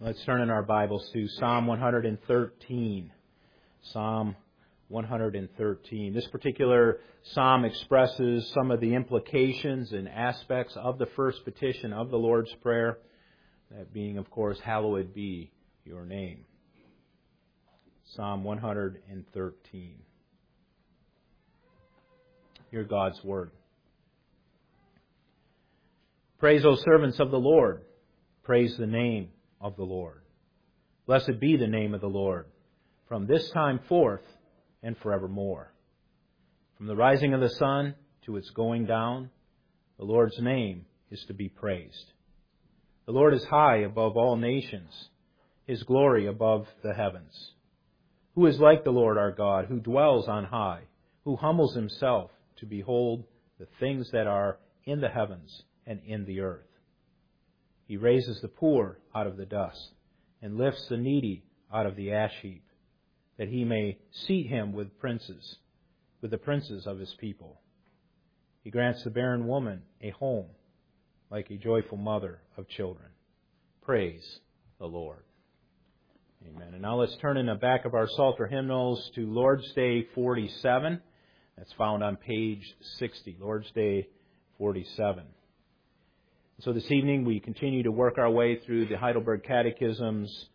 Let's turn in our Bibles to Psalm 113. Psalm 113. This particular psalm expresses some of the implications and aspects of the first petition of the Lord's Prayer, that being, of course, hallowed be your name. Psalm 113. Hear God's Word. Praise, O servants of the Lord. Praise the name of the Lord. Blessed be the name of the Lord, from this time forth and forevermore. From the rising of the sun to its going down, the Lord's name is to be praised. The Lord is high above all nations, His glory above the heavens. Who is like the Lord our God, who dwells on high, who humbles Himself to behold the things that are in the heavens and in the earth? He raises the poor out of the dust and lifts the needy out of the ash heap, that He may seat him with the princes of His people. He grants the barren woman a home, like a joyful mother of children. Praise the Lord. Amen. And now let's turn in the back of our Psalter hymnals to Lord's Day 47. That's found on page 60. Lord's Day 47. So this evening we continue to work our way through the Heidelberg Catechism's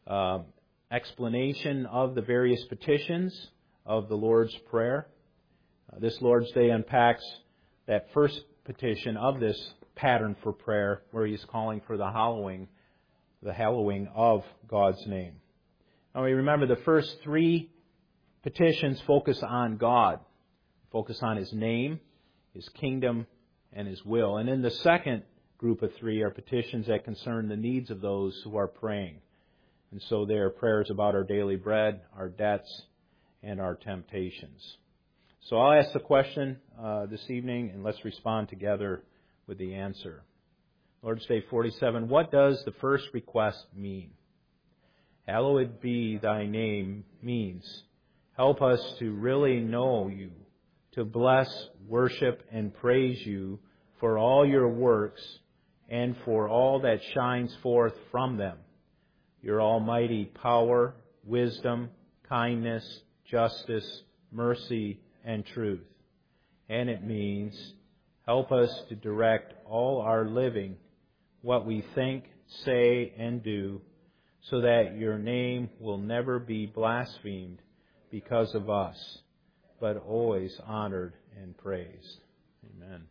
explanation of the various petitions of the Lord's Prayer. This Lord's Day unpacks that first petition of this pattern for prayer, where He's calling for the hallowing of God's name. Now we remember the first three petitions focus on God, focus on His name, His kingdom, and His will. And in the second group of three are petitions that concern the needs of those who are praying. And so they are prayers about our daily bread, our debts, and our temptations. So I'll ask the question this evening, and let's respond together with the answer. Lord's Day 47, what does the first request mean? Hallowed be thy name means, help us to really know you, to bless, worship, and praise you for all your works and for all that shines forth from them, your almighty power, wisdom, kindness, justice, mercy, and truth. And it means, help us to direct all our living, what we think, say, and do, so that your name will never be blasphemed because of us, but always honored and praised. Amen.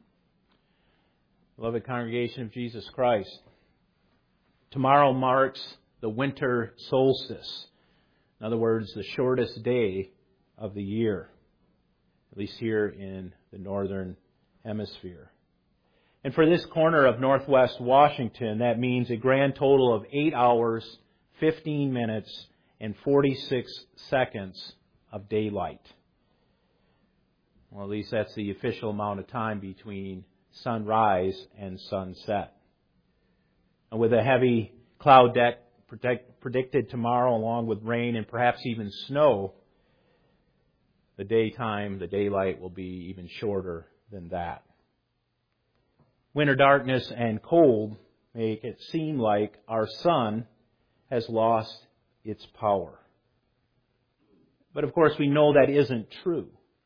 Beloved congregation of Jesus Christ, tomorrow marks the winter solstice. In other words, the shortest day of the year, at least here in the northern hemisphere. And for this corner of northwest Washington, that means a grand total of 8 hours, 15 minutes, and 46 seconds of daylight. Well, at least that's the official amount of time between sunrise and sunset. And with a heavy cloud deck predicted tomorrow, along with rain and perhaps even snow, the daylight will be even shorter than that. Winter darkness and cold make it seem like our sun has lost its power. But of course we know that isn't true.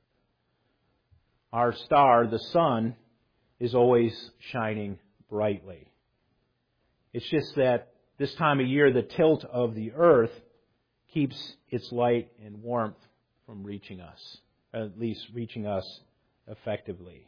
Our star, the sun, is always shining brightly. It's just that this time of year, the tilt of the earth keeps its light and warmth from reaching us, or at least reaching us effectively.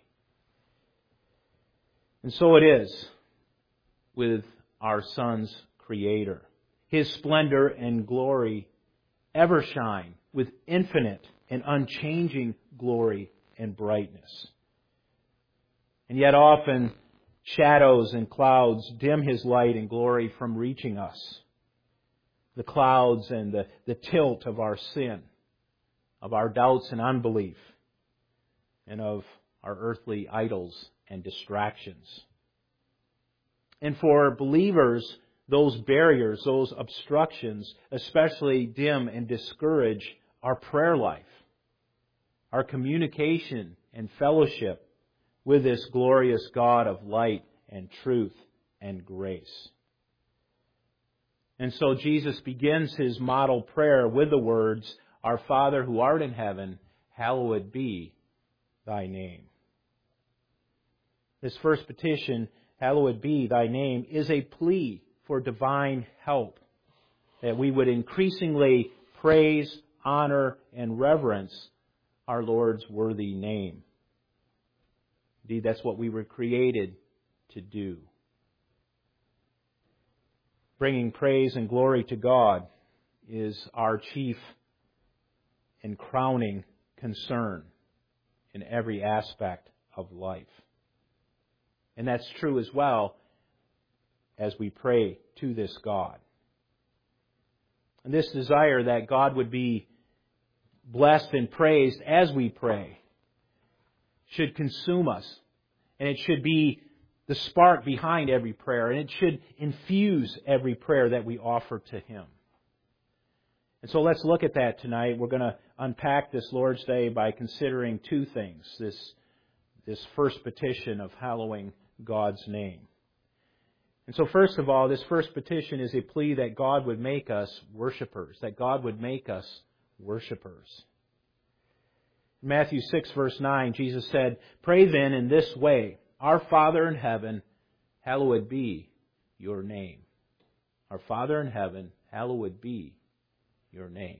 And so it is with our Son's Creator. His splendor and glory ever shine with infinite and unchanging glory and brightness. And yet often shadows and clouds dim His light and glory from reaching us. The clouds and the tilt of our sin, of our doubts and unbelief, and of our earthly idols and distractions. And for believers, those barriers, those obstructions, especially dim and discourage our prayer life, our communication and fellowship with this glorious God of light and truth and grace. And so Jesus begins His model prayer with the words, Our Father who art in heaven, hallowed be Thy name. This first petition, hallowed be Thy name, is a plea for divine help, that we would increasingly praise, honor, and reverence our Lord's worthy name. Indeed, that's what we were created to do. Bringing praise and glory to God is our chief and crowning concern in every aspect of life. And that's true as well as we pray to this God. And this desire that God would be blessed and praised as we pray should consume us. And it should be the spark behind every prayer. And it should infuse every prayer that we offer to Him. And so let's look at that tonight. We're going to unpack this Lord's Day by considering two things. This first petition of hallowing God's name. And so first of all, this first petition is a plea that God would make us worshipers. That God would make us worshipers. In Matthew 6, verse 9, Jesus said, Pray then in this way, Our Father in heaven, hallowed be Your name. Our Father in heaven, hallowed be Your name.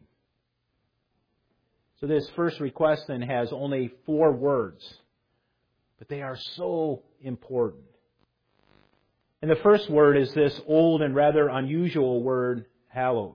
So this first request then has only 4 words, but they are so important. And the first word is this old and rather unusual word, hallowed.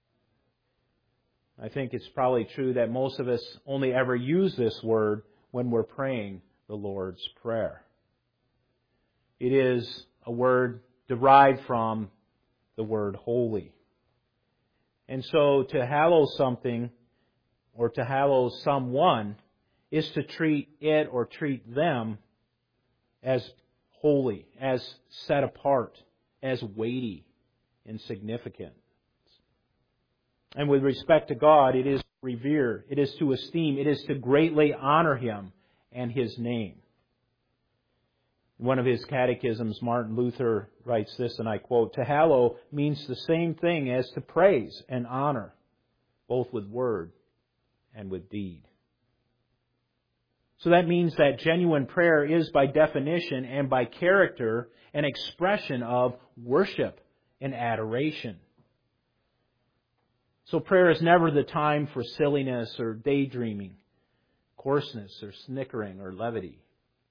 I think it's probably true that most of us only ever use this word when we're praying the Lord's Prayer. It is a word derived from the word holy. And so to hallow something or to hallow someone is to treat it or treat them as holy, as set apart, as weighty and significant. And with respect to God, it is to revere, it is to esteem, it is to greatly honor Him and His name. In one of his catechisms, Martin Luther writes this, and I quote, To hallow means the same thing as to praise and honor, both with word and with deed. So that means that genuine prayer is by definition and by character an expression of worship and adoration. So prayer is never the time for silliness or daydreaming, coarseness or snickering or levity.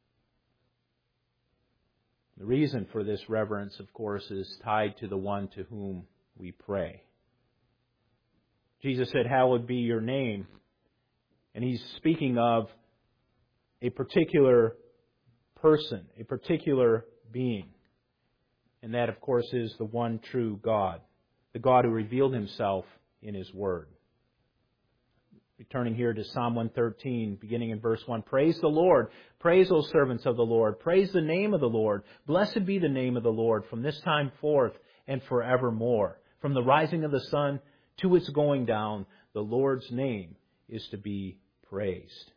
The reason for this reverence, of course, is tied to the one to whom we pray. Jesus said, Hallowed be Your name. And He's speaking of a particular person, a particular being. And that, of course, is the one true God, the God who revealed Himself in His Word. Returning here to Psalm 113, beginning in verse 1. Praise the Lord. Praise, O servants of the Lord. Praise the name of the Lord. Blessed be the name of the Lord from this time forth and forevermore. From the rising of the sun to its going down, the Lord's name is to be praised.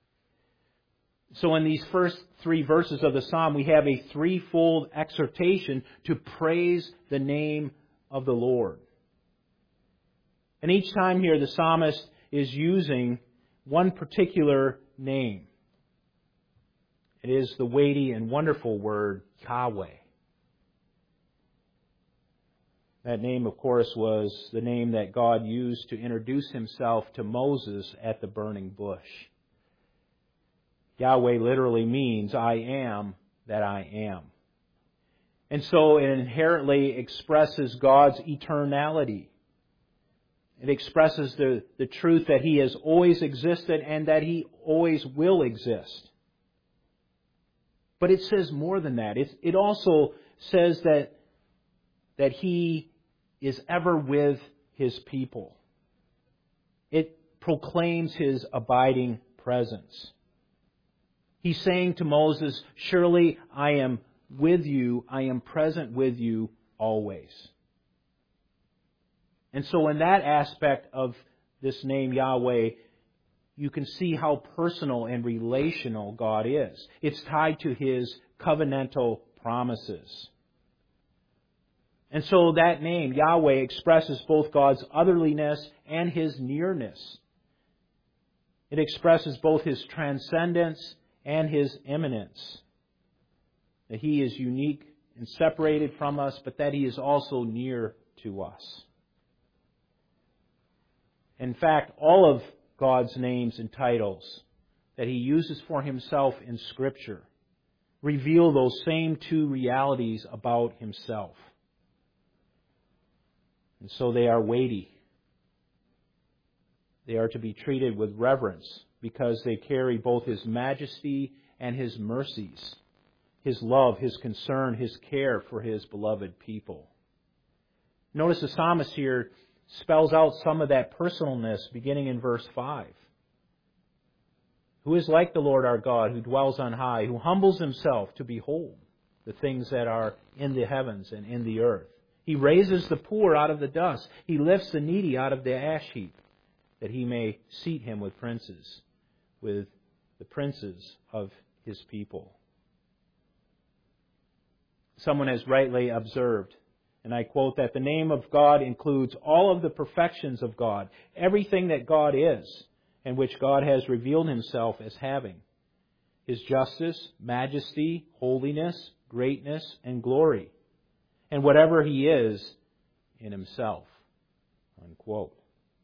So in these first 3 verses of the Psalm, we have a threefold exhortation to praise the name of the Lord. And each time here, the psalmist is using one particular name. It is the weighty and wonderful word, Yahweh. That name, of course, was the name that God used to introduce Himself to Moses at the burning bush. Yahweh literally means, I am that I am. And so it inherently expresses God's eternality. It expresses the truth that He has always existed and that He always will exist. But it says more than that. It also says that He is ever with His people. It proclaims His abiding presence. He's saying to Moses, Surely I am with you, I am present with you always. And so in that aspect of this name Yahweh, you can see how personal and relational God is. It's tied to His covenantal promises. And so that name, Yahweh, expresses both God's otherliness and His nearness. It expresses both His transcendence and His immanence. That He is unique and separated from us, but that He is also near to us. In fact, all of God's names and titles that He uses for Himself in Scripture reveal those same two realities about Himself. And so they are weighty. They are to be treated with reverence because they carry both His majesty and His mercies, His love, His concern, His care for His beloved people. Notice the psalmist here spells out some of that personalness beginning in verse 5. Who is like the Lord our God, who dwells on high, who humbles Himself to behold the things that are in the heavens and in the earth. He raises the poor out of the dust. He lifts the needy out of the ash heap, that He may seat him with princes, with the princes of His people. Someone has rightly observed, and I quote, that the name of God includes all of the perfections of God, everything that God is, and which God has revealed Himself as having. His justice, majesty, holiness, greatness, and glory, and whatever He is in Himself. Unquote.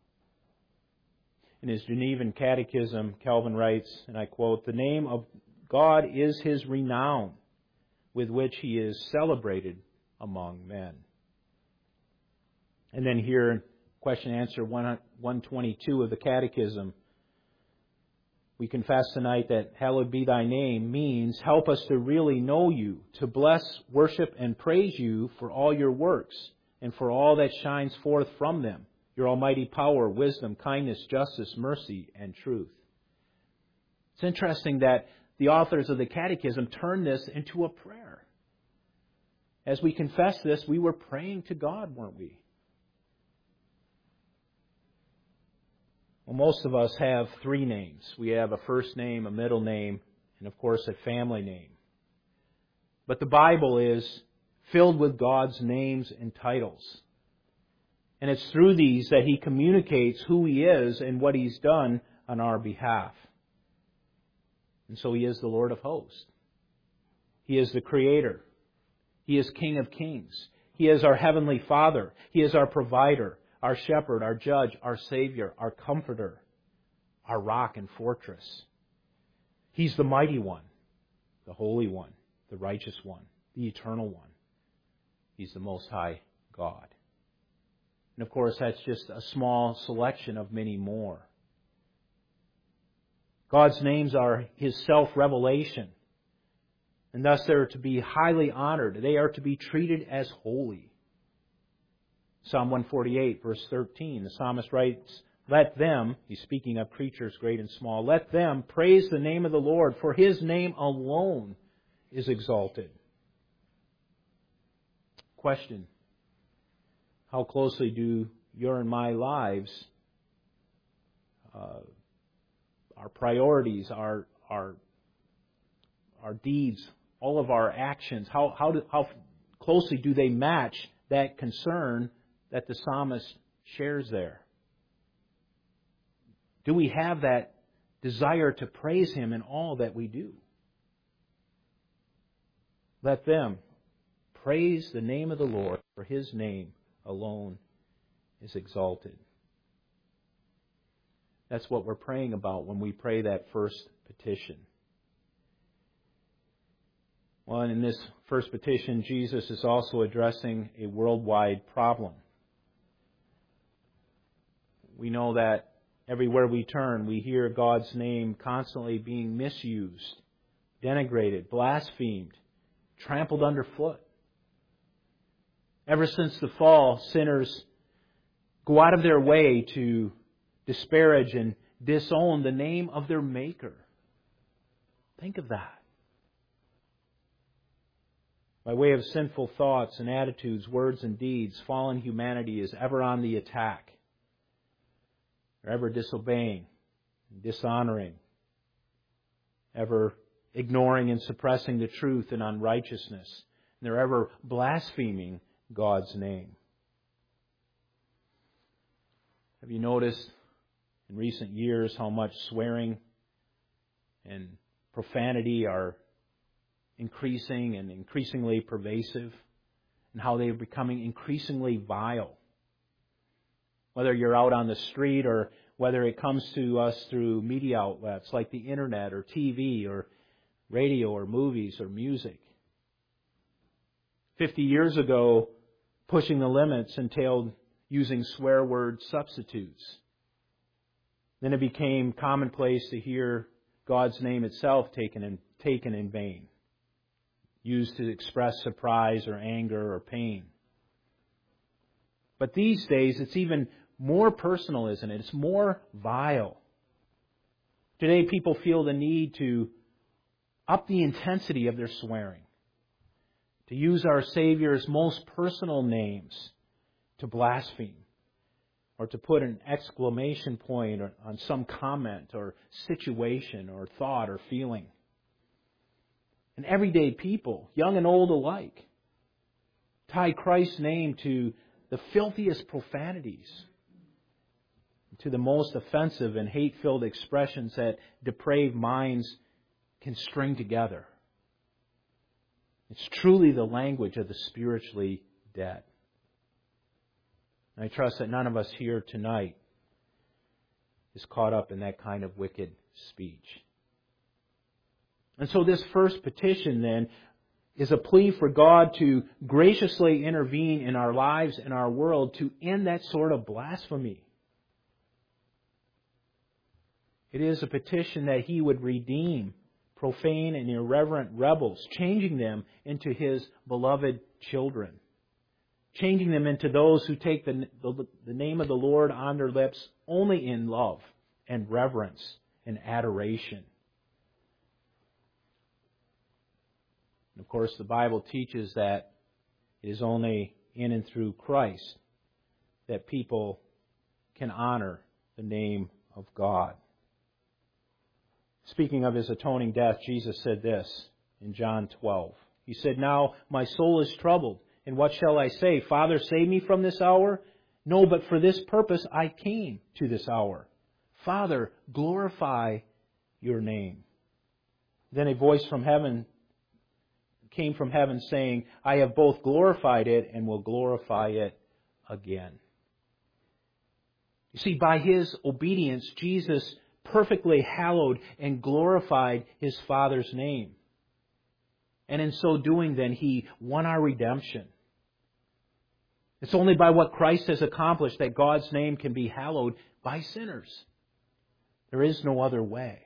In his Genevan Catechism, Calvin writes, and I quote, the name of God is His renown, with which He is celebrated among men. And then here in question and answer 122 of the Catechism, we confess tonight that hallowed be Thy name means help us to really know You, to bless, worship, and praise You for all Your works and for all that shines forth from them, Your almighty power, wisdom, kindness, justice, mercy, and truth. It's interesting that the authors of the Catechism turned this into a prayer. As we confess this, we were praying to God, weren't we? Well, most of us have three names. We have a first name, a middle name, and of course a family name. But the Bible is filled with God's names and titles. And it's through these that He communicates who He is and what He's done on our behalf. And so He is the Lord of hosts. He is the Creator. He is King of kings. He is our Heavenly Father. He is our provider, our shepherd, our judge, our Savior, our comforter, our rock and fortress. He's the mighty one, the holy one, the righteous one, the eternal one. He's the Most High God. And of course, that's just a small selection of many more. God's names are His self-revelation, and thus they're to be highly honored. They are to be treated as holy. Psalm 148, verse 13, the psalmist writes, let them, he's speaking of creatures great and small, let them praise the name of the Lord, for His name alone is exalted. Question. How closely do your and my lives, our priorities, our deeds, all of our actions, how closely do they match that concern that the psalmist shares there? Do we have that desire to praise Him in all that we do? Let them praise the name of the Lord, for His name alone is exalted. That's what we're praying about when we pray that first petition. Well, and in this first petition, Jesus is also addressing a worldwide problem. We know that everywhere we turn, we hear God's name constantly being misused, denigrated, blasphemed, trampled underfoot. Ever since the fall, sinners go out of their way to disparage and disown the name of their Maker. Think of that. By way of sinful thoughts and attitudes, words and deeds, fallen humanity is ever on the attack. They're ever disobeying, dishonoring, ever ignoring and suppressing the truth in unrighteousness. And they're ever blaspheming God's name. Have you noticed in recent years how much swearing and profanity are increasing and increasingly pervasive, and how they are becoming increasingly vile? Whether you're out on the street or whether it comes to us through media outlets like the internet or TV or radio or movies or music. 50 years ago, pushing the limits entailed using swear word substitutes. Then it became commonplace to hear God's name itself taken in vain, used to express surprise or anger or pain. But these days, it's even more personal, isn't it? It's more vile. Today, people feel the need to up the intensity of their swearing, to use our Savior's most personal names to blaspheme, or to put an exclamation point on some comment or situation or thought or feeling. And everyday people, young and old alike, tie Christ's name to the filthiest profanities, to the most offensive and hate-filled expressions that depraved minds can string together. It's truly the language of the spiritually dead. And I trust that none of us here tonight is caught up in that kind of wicked speech. And so this first petition then is a plea for God to graciously intervene in our lives and our world to end that sort of blasphemy. It is a petition that He would redeem profane and irreverent rebels, changing them into His beloved children, changing them into those who take the name of the Lord on their lips only in love and reverence and adoration. And of course, the Bible teaches that it is only in and through Christ that people can honor the name of God. Speaking of His atoning death, Jesus said this in John 12. He said, "Now my soul is troubled, and what shall I say? Father, save me from this hour? No, but for this purpose I came to this hour. Father, glorify your name." Then a voice from heaven came from heaven saying, "I have both glorified it and will glorify it again." You see, by His obedience, Jesus perfectly hallowed and glorified His Father's name. And in so doing, then, He won our redemption. It's only by what Christ has accomplished that God's name can be hallowed by sinners. There is no other way.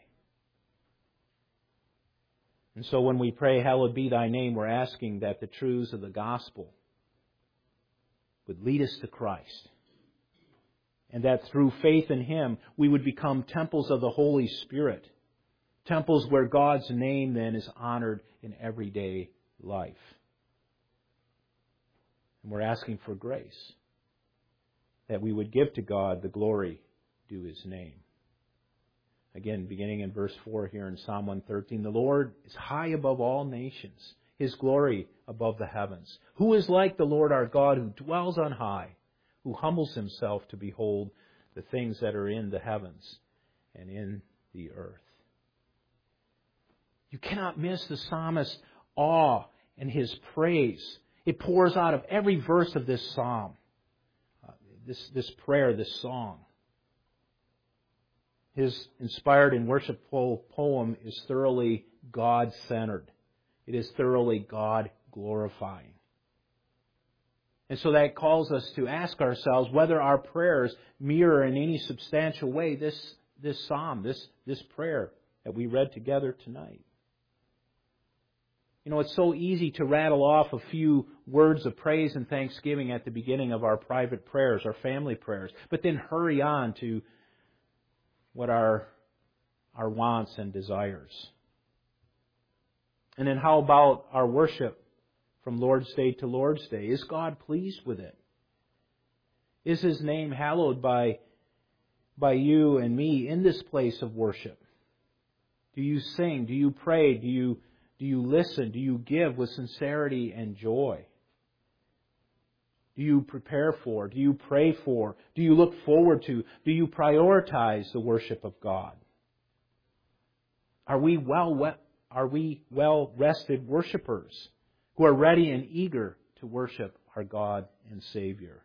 And so when we pray, "Hallowed be Thy name," we're asking that the truths of the gospel would lead us to Christ. And that through faith in Him, we would become temples of the Holy Spirit. Temples where God's name then is honored in everyday life. And we're asking for grace, that we would give to God the glory due His name. Again, beginning in verse 4 here in Psalm 113, "The Lord is high above all nations, His glory above the heavens. Who is like the Lord our God, who dwells on high, who humbles Himself to behold the things that are in the heavens and in the earth." You cannot miss the psalmist's awe and his praise. It pours out of every verse of this psalm, this prayer, this song. His inspired and worshipful poem is thoroughly God-centered. It is thoroughly God-glorifying. And so that calls us to ask ourselves whether our prayers mirror in any substantial way this psalm, this prayer that we read together tonight. You know, it's so easy to rattle off a few words of praise and thanksgiving at the beginning of our private prayers, our family prayers, but then hurry on to what are our wants and desires. And then how about our worship from Lord's Day to Lord's Day? Is God pleased with it? Is His name hallowed by you and me in this place of worship? Do you sing? Do you pray? Do you listen? Do you give with sincerity and joy? Do you prepare for? Do you pray for? Do you look forward to? Do you prioritize the worship of God? Are we well-rested worshipers who are ready and eager to worship our God and Savior?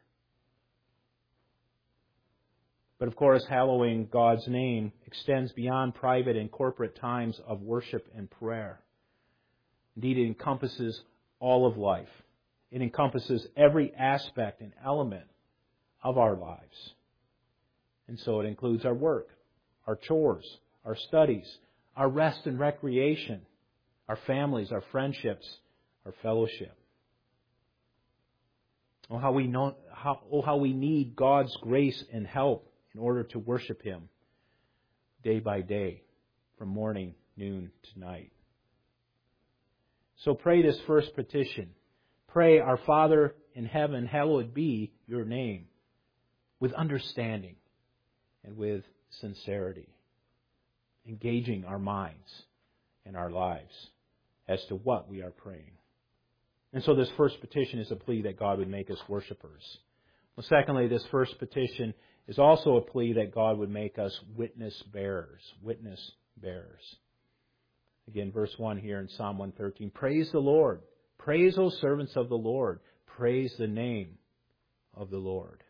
But of course, hallowing God's name extends beyond private and corporate times of worship and prayer. Indeed, it encompasses all of life. It encompasses every aspect and element of our lives. And so it includes our work, our chores, our studies, our rest and recreation, our families, our friendships, our fellowship. Oh, how we need God's grace and help in order to worship Him day by day, from morning, noon to night. So pray this first petition. Pray, Our Father in heaven, hallowed be your name, with understanding and with sincerity, engaging our minds and our lives as to what we are praying. And so this first petition is a plea that God would make us worshipers. Well, secondly, this first petition is also a plea that God would make us witness bearers. Witness bearers. Again, verse 1 here in Psalm 113. Praise the Lord. Praise, O servants of the Lord. Praise the name of the Lord.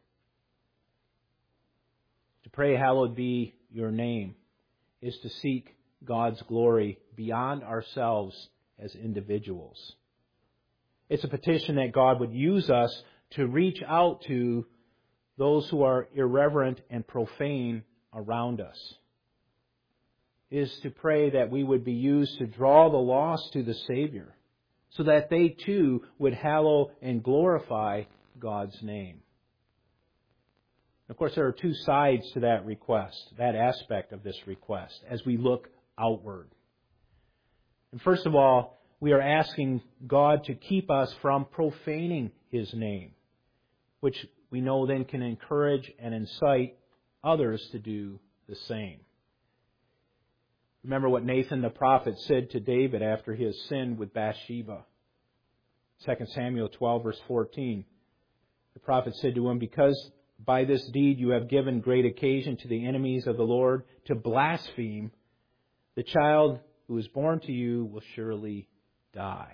To pray, hallowed be your name, is to seek God's glory beyond ourselves as individuals. It's a petition that God would use us to reach out to those who are irreverent and profane around us. It is to pray that we would be used to draw the lost to the Savior, so that they too would hallow and glorify God's name. Of course, there are two sides to that request, that aspect of this request, as we look outward. And first of all, we are asking God to keep us from profaning His name, which we know then can encourage and incite others to do the same. Remember what Nathan the prophet said to David after he has sinned with Bathsheba. 2 Samuel 12, verse 14. The prophet said to him, because by this deed you have given great occasion to the enemies of the Lord to blaspheme, the child who is born to you will surely die.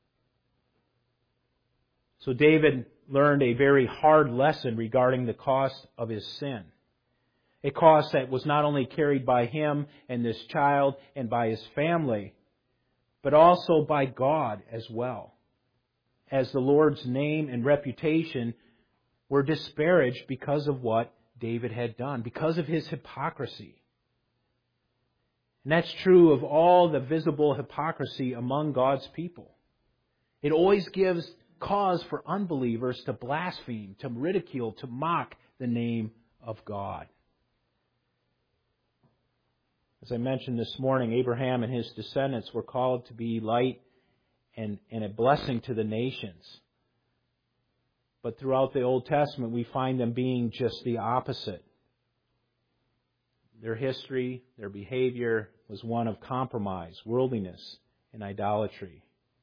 So David learned a very hard lesson regarding the cost of his sin. A cost that was not only carried by him and this child and by his family, but also by God as well, as the Lord's name and reputation were disparaged because of what David had done, because of his hypocrisy. And that's true of all the visible hypocrisy among God's people. It always gives cause for unbelievers to blaspheme, to ridicule, to mock the name of God. As I mentioned this morning, Abraham and his descendants were called to be light and a blessing to the nations. But throughout the Old Testament, we find them being just the opposite. Their history, their behavior was one of compromise, worldliness, and idolatry.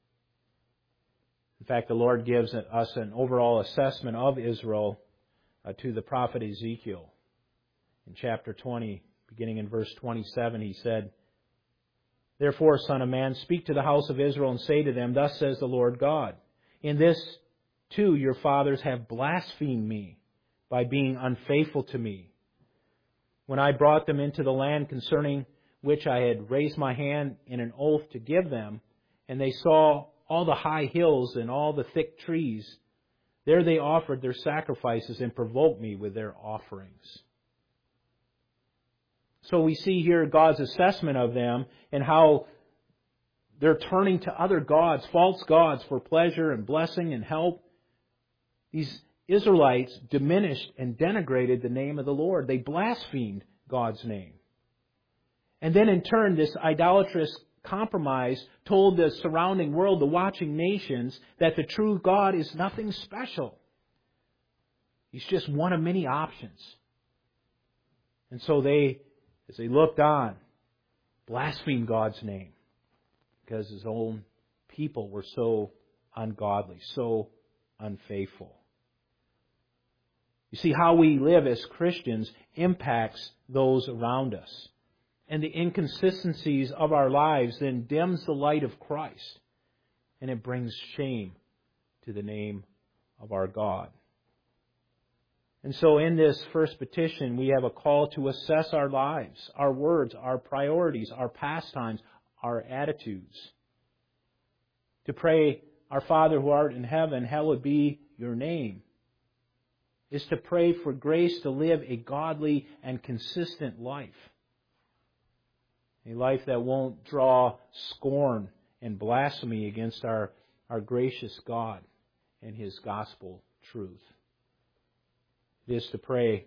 In fact, the Lord gives us an overall assessment of Israel to the prophet Ezekiel. In chapter 20, beginning in verse 27, he said, Therefore, Son of Man, speak to the house of Israel and say to them, Thus says the Lord God, In this too your fathers have blasphemed me by being unfaithful to me. When I brought them into the land concerning which I had raised my hand in an oath to give them, and they saw all the high hills and all the thick trees, there they offered their sacrifices and provoked me with their offerings. So we see here God's assessment of them and how they're turning to other gods, false gods, for pleasure and blessing and help. These Israelites diminished and denigrated the name of the Lord. They blasphemed God's name. And then in turn, this idolatrous compromise told the surrounding world, the watching nations, that the true God is nothing special. He's just one of many options. And so they, as they looked on, blasphemed God's name because His own people were so ungodly, so unfaithful. You see, how we live as Christians impacts those around us. And the inconsistencies of our lives then dims the light of Christ. And it brings shame to the name of our God. And so in this first petition, we have a call to assess our lives, our words, our priorities, our pastimes, our attitudes. To pray, Our Father who art in heaven, hallowed be your name, is to pray for grace to live a godly and consistent life. A life that won't draw scorn and blasphemy against our gracious God and His gospel truth. It is to pray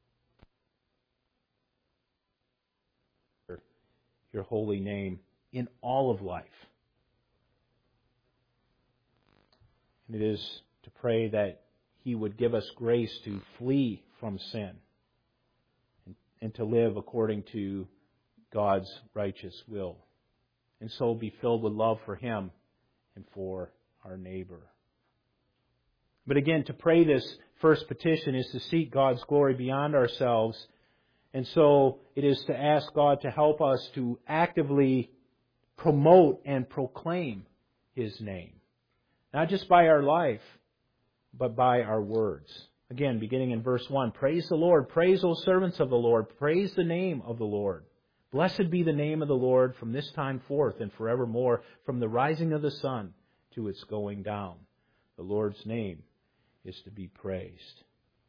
your holy name in all of life. And it is to pray that He would give us grace to flee from sin and to live according to God's righteous will. And so be filled with love for Him and for our neighbor. But again, to pray this first petition is to seek God's glory beyond ourselves. And so it is to ask God to help us to actively promote and proclaim His name. Not just by our life, but by our words. Again, beginning in verse 1, praise the Lord. Praise, O servants of the Lord. Praise the name of the Lord. Blessed be the name of the Lord from this time forth and forevermore, from the rising of the sun to its going down. The Lord's name is to be praised.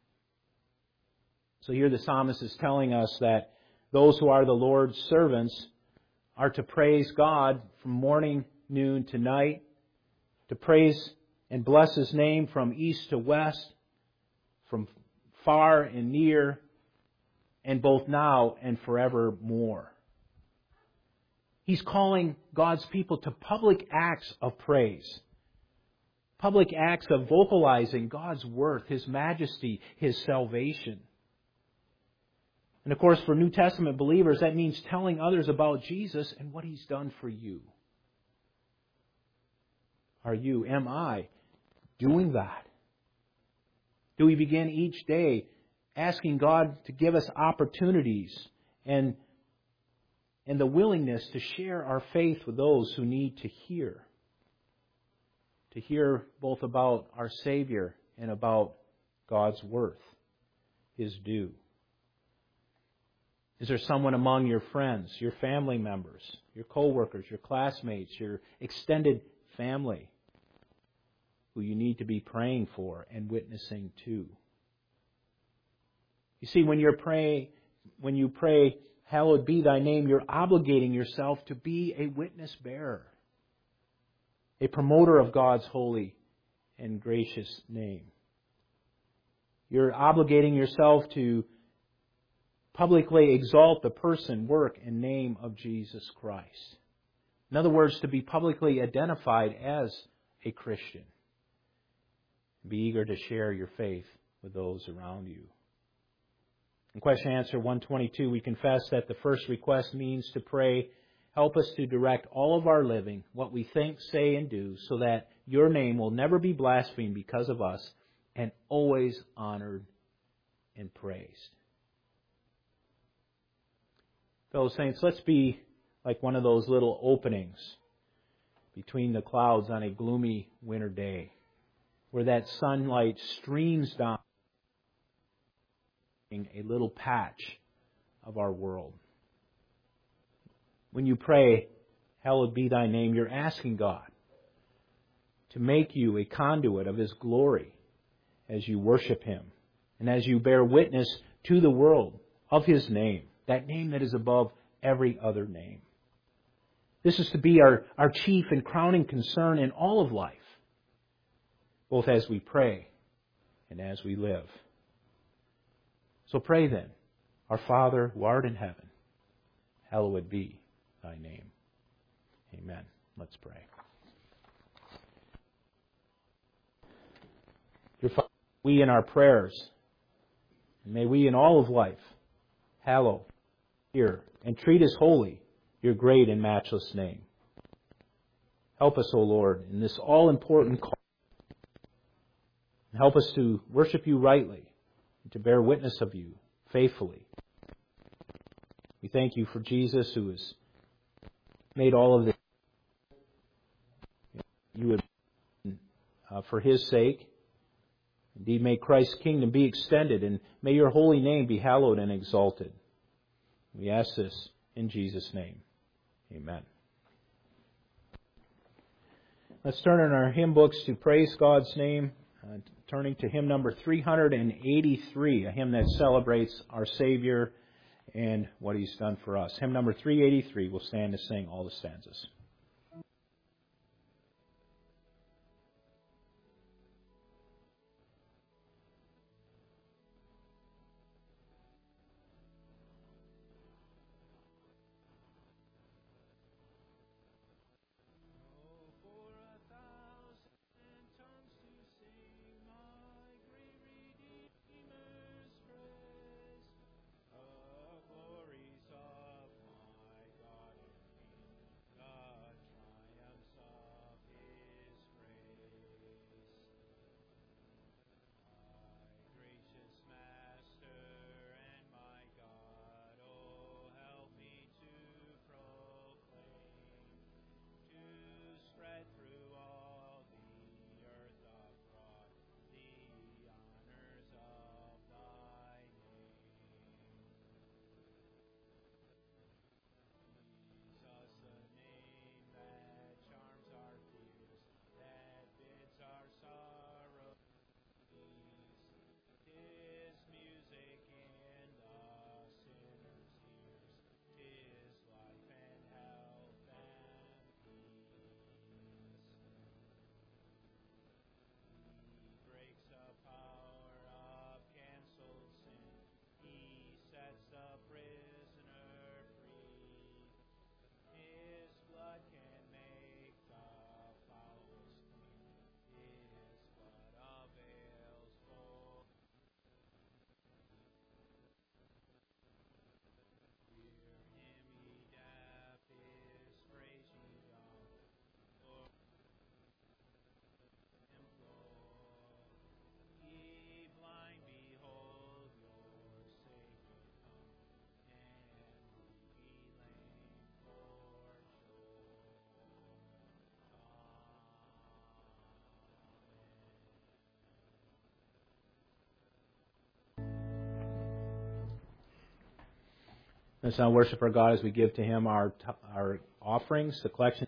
So here the psalmist is telling us that those who are the Lord's servants are to praise God from morning, noon to night, to praise and bless His name from east to west, from far and near, and both now and forevermore. He's calling God's people to public acts of praise. Public acts of vocalizing God's worth, His majesty, His salvation. And of course, for New Testament believers, that means telling others about Jesus and what He's done for you. Am I doing that? Do we begin each day asking God to give us opportunities and the willingness to share our faith with those who need to hear? To hear both about our Savior and about God's worth, His due. Is there someone among your friends, your family members, your co-workers, your classmates, your extended family who you need to be praying for and witnessing to? You see, when you pray, hallowed be thy name, you're obligating yourself to be a witness bearer, a promoter of God's holy and gracious name. You're obligating yourself to publicly exalt the person, work, and name of Jesus Christ. In other words, to be publicly identified as a Christian. Be eager to share your faith with those around you. In question answer 122, we confess that the first request means to pray, help us to direct all of our living, what we think, say, and do, so that your name will never be blasphemed because of us and always honored and praised. Fellow saints, let's be like one of those little openings between the clouds on a gloomy winter day, where that sunlight streams down a little patch of our world. When you pray, hallowed be thy name, you're asking God to make you a conduit of His glory as you worship Him and as you bear witness to the world of His name, that name that is above every other name. This is to be our chief and crowning concern in all of life, both as we pray and as we live. So pray then, our Father who art in heaven, hallowed be thy name. Amen. Let's pray. Dear Father, we in our prayers, and may we in all of life, hallow, hear, and treat as holy your great and matchless name. Help us, O Lord, in this all-important call. Help us to worship you rightly, to bear witness of you faithfully. We thank you for Jesus, who has made all of this. You would, for His sake, indeed, may Christ's kingdom be extended, and may your holy name be hallowed and exalted. We ask this in Jesus' name. Amen. Let's turn in our hymn books to praise God's name, turning to hymn number 383, a hymn that celebrates our Savior and what He's done for us. Hymn number 383, we'll stand to sing all the stanzas. Let's now worship our God as we give to Him our offerings, the collection